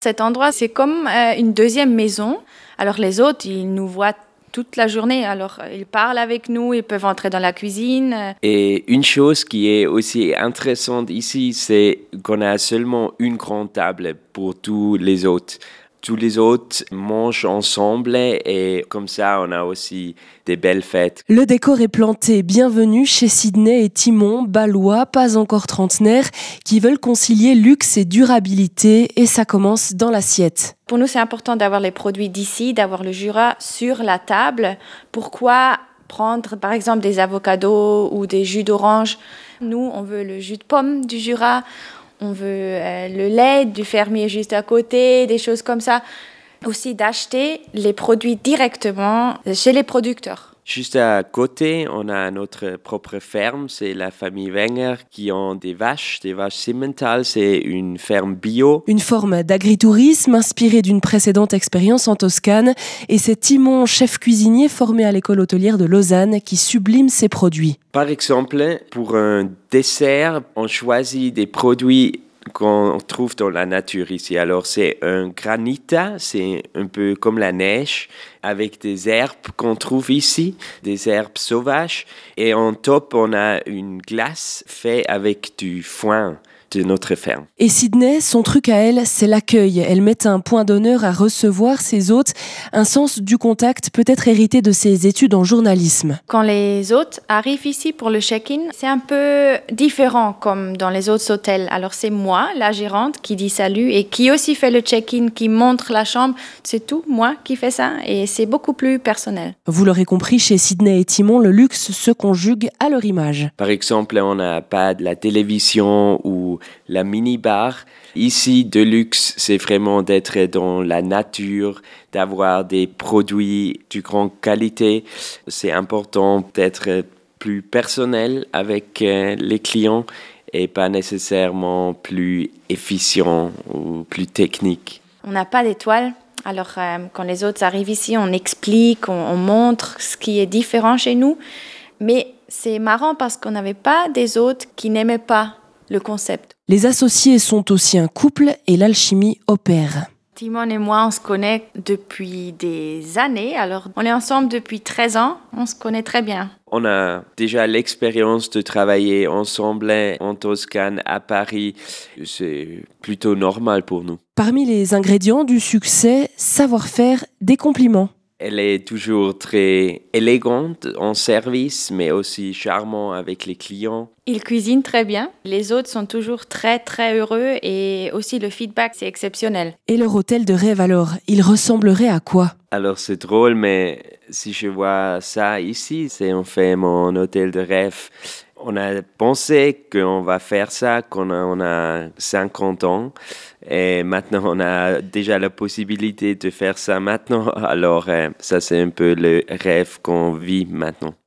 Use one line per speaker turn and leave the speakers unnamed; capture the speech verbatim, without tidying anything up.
Cet endroit, c'est comme euh, une deuxième maison. Alors les autres, ils nous voient toute la journée. Alors ils parlent avec nous, ils peuvent entrer dans la cuisine.
Et une chose qui est aussi intéressante ici, c'est qu'on a seulement une grande table pour tous les autres. Tous les autres mangent ensemble et comme ça, on a aussi des belles fêtes.
Le décor est planté. Bienvenue chez Sydney et Timon, balois, pas encore trentenaires, qui veulent concilier luxe et durabilité, et ça commence dans l'assiette.
Pour nous, c'est important d'avoir les produits d'ici, d'avoir le Jura sur la table. Pourquoi prendre par exemple des avocados ou des jus d'orange? Nous, on veut le jus de pomme du Jura. On veut euh, le lait du fermier juste à côté, des choses comme ça. Aussi d'acheter les produits directement chez les producteurs.
Juste à côté, on a notre propre ferme, c'est la famille Wenger qui ont des vaches, des vaches Simmental, c'est une ferme bio.
Une forme d'agritourisme inspirée d'une précédente expérience en Toscane, et c'est Timon, chef cuisinier formé à l'école hôtelière de Lausanne, qui sublime ses produits.
Par exemple, pour un dessert, on choisit des produits qu'on trouve dans la nature ici. Alors c'est un granita, c'est un peu comme la neige, avec des herbes qu'on trouve ici, des herbes sauvages. Et en top, on a une glace faite avec du foin de notre ferme.
Et Sydney, son truc à elle, c'est l'accueil. Elle met un point d'honneur à recevoir ses hôtes, un sens du contact peut-être hérité de ses études en journalisme.
Quand les hôtes arrivent ici pour le check-in, c'est un peu différent comme dans les autres hôtels. Alors c'est moi, la gérante, qui dit salut et qui aussi fait le check-in, qui montre la chambre. C'est tout, moi qui fais ça, et c'est beaucoup plus personnel.
Vous l'aurez compris, chez Sydney et Timon, le luxe se conjugue à leur image.
Par exemple, on n'a pas de la télévision ou la mini-bar. Ici, de luxe, c'est vraiment d'être dans la nature, d'avoir des produits de grande qualité. C'est important d'être plus personnel avec euh, les clients et pas nécessairement plus efficient ou plus technique.
On n'a pas d'étoiles. Alors, euh, quand les autres arrivent ici, on explique, on, on montre ce qui est différent chez nous. Mais c'est marrant parce qu'on n'avait pas des hôtes qui n'aimaient pas le concept.
Les associés sont aussi un couple et l'alchimie opère.
Timon et moi, on se connaît depuis des années. Alors, on est ensemble depuis treize ans. On se connaît très bien.
On a déjà l'expérience de travailler ensemble en Toscane, à Paris. C'est plutôt normal pour nous.
Parmi les ingrédients du succès, savoir-faire, des compliments.
Elle est toujours très élégante en service, mais aussi charmante avec les clients.
Il cuisine très bien. Les autres sont toujours très, très heureux et aussi le feedback, c'est exceptionnel.
Et leur hôtel de rêve alors, il ressemblerait à quoi?
Alors c'est drôle, mais si je vois ça ici, c'est en fait mon hôtel de rêve. On a pensé qu'on va faire ça quand on a cinquante ans et maintenant on a déjà la possibilité de faire ça maintenant. Alors ça c'est un peu le rêve qu'on vit maintenant.